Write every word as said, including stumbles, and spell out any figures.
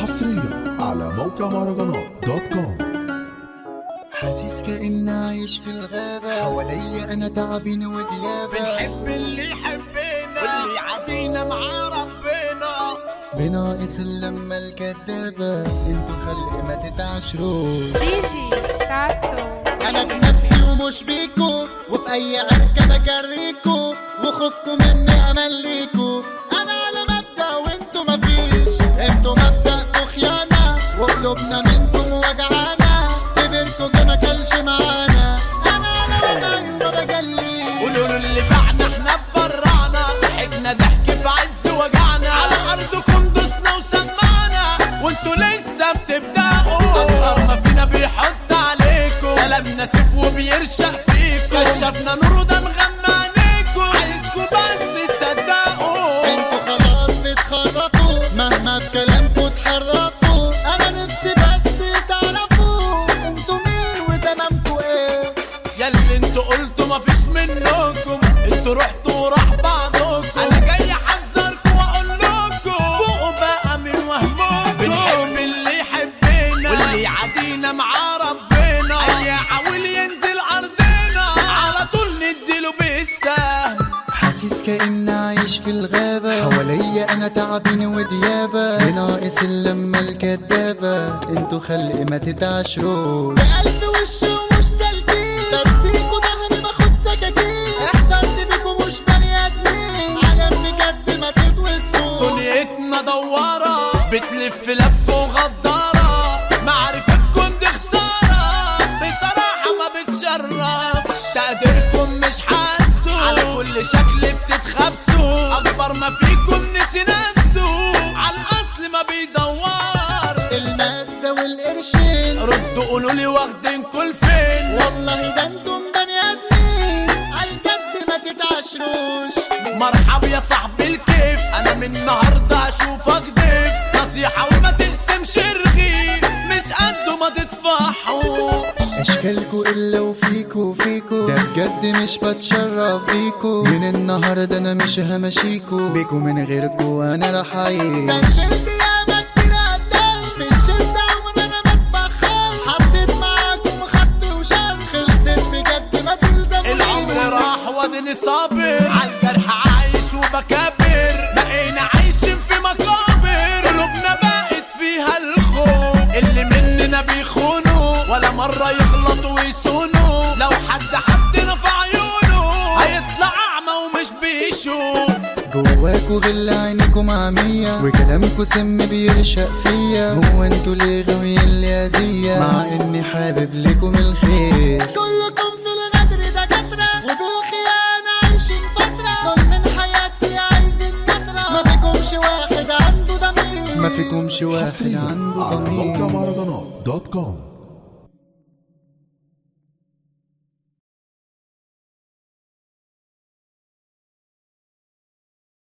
حصريا على موقع مهرجانات دوت كوم. حاسس كأني عايش في الغابة، حواليا أنا تعبين وديابة. بنحب اللي يحبنا واللي يعادينا مع ربنا، بناقص اللمة الكدابة. انتوا خلق ما تتعشروش. ديجي ساسو أنا بنفسي ومش بيكو، وفي أي عركة بجريكو، وخوفكم مني أمليكو. أنا على مبدأ وانتوا مفيش، انتوا مبدأكوا خيانة، وقلوبنا منكم وجعانة. كبركوا جه مكلش معانا. أنا على مبدأ وما بجليش. قولوا اللي بعنا احنا برانا، ضحكنا ضحك في عز وجعنا. على أرضكم دوسنا وسمعنا، وانتوا لسه بتبدأوا. أصغر ما فينا بيحط عليكم، كلامنا سيف وبيرشق فيكم. كشفنا نور وده مغمى عليكم، عايزكم بس تصدقوا. انتوا خلاص بتخرفوا، مهما بكلامكوا تحرفوا. أنا نفسي بس تعرفوا انتوا مين وتمامكوا ايه. ياللي انتوا قلتوا مفيش منكم، انتوا رحتوا وراح بعضكم. انا جاي احذركم واقول لكم فوقوا بقى من وهمكم. بنحب اللي يحبنا واللي يعادينا مع ربنا. اي يحاول ينزل ارضنا على طول نديله بالسهم. حاسس كأني عايش في الغابة، حواليا أنا تعبين وديابة. بناقص اللمة الكدابة. انتوا خلق ما تتعشروش. بقلب وش ومش سالكين، بديكوا ضهري باخد سكاكين. احترت بيكوا مش بني آدمين، عالم بجد ما تتوصفوش. دنيتنا دوارة بتلف لف وغدارة، معرفتكم دي خسارة بصراحة ما بتشرفش. تقديركم مش حاسه، على كل شكل بتتخبسوا. أكبر ما فيكم نسي نفسه، على الأصل ما بيدور. المادة والقرشين ردوا قولولي واخدينكوا لفين. والله ده انتم بني آدمين، عالجد ما تتعشروش. مرحب يا صاحبي الكيف، انا من النهارده اشوفك ضيف. نصيحه وما تقسمش رغيف، مش قده ما تدفعوش. اشكالكوا الا وفيكوا فيكوا، ده بجد مش بتشرف بيكوا. من النهارده انا مش همشيكوا، بيكوا من غيركوا انا راح اعيش. سجلت ياما كتير قدام في الشده ومن انا بتبخر. حطيت معاكم خط وشام، خلصت بجد ما تلزمونيش. العمر راح واديني صابر، عالجرح عايش وبكبر. بقينا عايشين في مقابر، قلوبنا بقت فيها الخوف. اللي مننا بيخونوا ولا مرة يغلطوا ويسونوا. لو حد حدنا في عيونه هيطلع أعمى ومش بيشوف. جواكوا غل عينيكم عمية، وكلامكوا سم بيرشق فيا. هو انتوا ليه غاويين لي أذية، مع اني حابب لكم الخير. كلكم في الغدر دكاترة، وبالخيانة عايشين فترة. دول من حياتي عايزين نترة، ما فيكمش واحد عنده ضمير. ما فيكمش واحد حصريا عنده على موقع ضمير. مهرجانات دوت كوم.